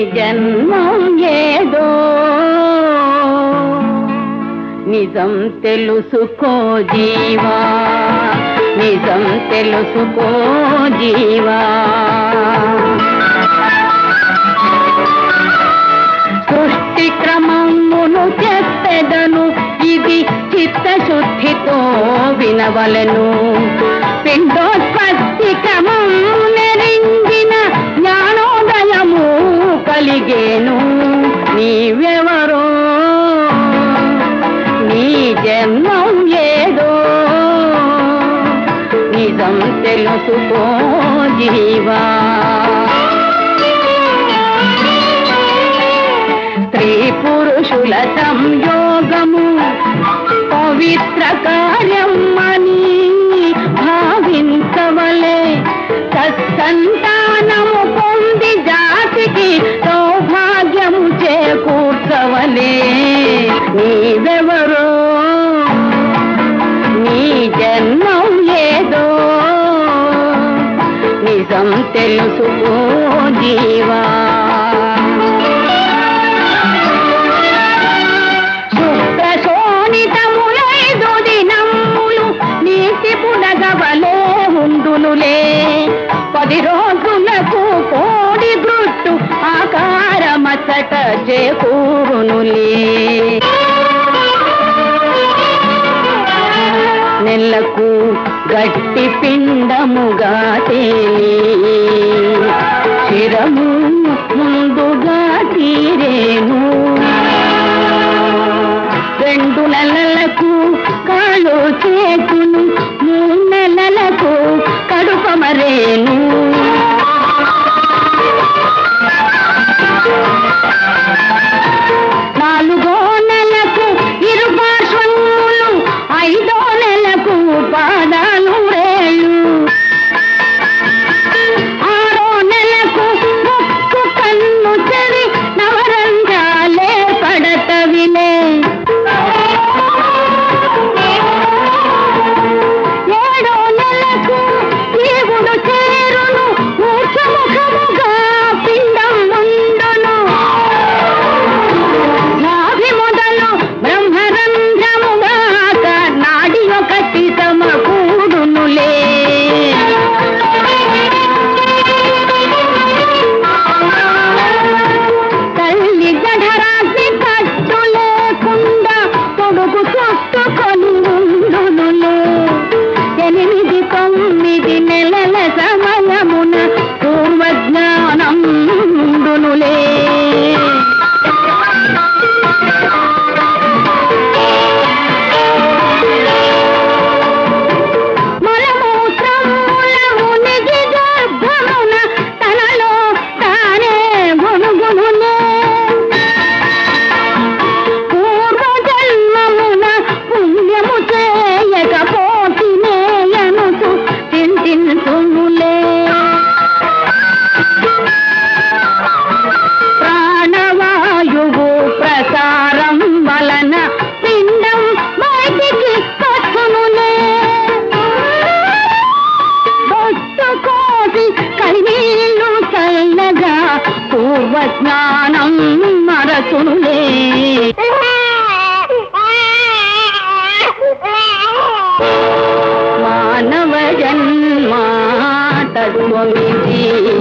జన్మం ఏదో నిజం తెలుసుకో జీవా, నిజం తెలుసుకో జీవా. సృష్టి క్రమమును చెప్పెదను, ఇది చిత్తశుద్ధితో వినవలెను. పిండోత్పత్తి క్రమము నెరింగిన జ్ఞానోదయము కలిగేను. నీవెవరో, నీ జన్మం ఏదో నిజం తెలుసుకో జీవా. స్త్రీ పురుషుల సంయోగము పవిత్ర కార్యం అని భావించవలే. సత్సంతానము పొంది జాతికి సౌభాగ్యము చేకూర్చవలే. నీవెవరో, నీ జన్మం ఏదో నిజం తెలుసుకో జీవా. శుభ్రశోణితములైదు దినములు నీతి పునగవలే ఉండునులే. 10 రోజులకు కోడి గుట్టు ఆకారమసట చేకూరునులే. నెలకు గట్టి పిండముగా తేలి శిరము ముందుగా తీరేను. 2 నెలలకు కాళ్ళు చేతును, 3 నెలలకు కడుపమరేను. 4వ నెలకు ఇరుపార్శ్వములు, 5వ నెలకు పాదాలు రేళ్ళు, 6వ నెలకు ముక్కు కన్ను చెవి నవరంధ్రాలే పడతవిలే. 7వ నెలకు జీవుడు చేరును, మూర్ఛముఖముగా పిండం ఉండును. నాభి మొదలు బ్రహ్మరంధ్రముగా నాడి ఒకటి సమకూడునులే. తల్లి జఠరాగ్ని కట్టు లేకుండా పొడుగు చుట్టుకొని ఉండునులే. 8-9 నెలల సమయమున పూర్వజ్ఞానం ఉండునులే. మలమూత్రముల మునిగి గర్భమున తనలో తానే గొనుగునులే. పూర్వజన్మమున పుణ్యము చేయకపోతినే అనుచు చింతించునులే. ప్రాణవాయువు ప్రసారం వలన పిండం బయటికి వచ్చునులే. బొట్టు కోసి కన్నీళ్లు చల్లగా పూర్వజ్ఞానం మరచునులే. మానవ జన్మ తత్వమిది.